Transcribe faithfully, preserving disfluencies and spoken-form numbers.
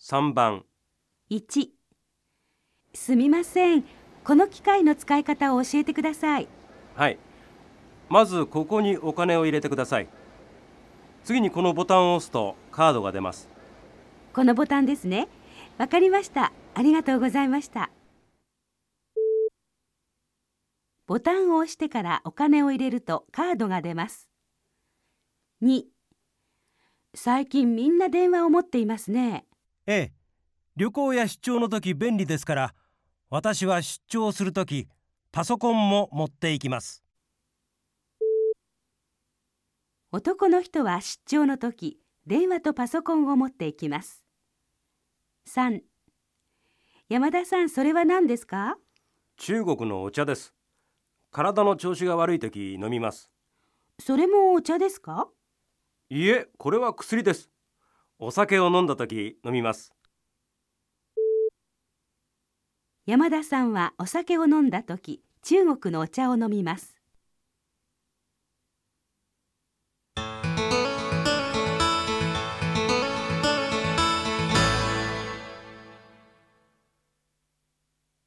さんばん。 いち、すみません。この機械の使い方を教えてください。 はい。まずここにお金を入れてください。次にこのボタンを押すとカードが出ます。 このボタンですね。わかりました。ありがとうございました。ボタンを押してからお金を入れるとカードが出ます。に、最近みんな電話を持っていますね。 ええ、旅行や出張の時便利ですから、私は出張する時パソコンも持っていきます。 男の人は出張の時、電話とパソコンを持っていきます。さん、山田さん、それは何ですか？ 中国のお茶です。体の調子が悪い時飲みます。 それもお茶ですか？ いいえ、これは薬です。お酒を飲んだ時飲みます。 山田さんはお酒を飲んだ時、中国のお茶を飲みます。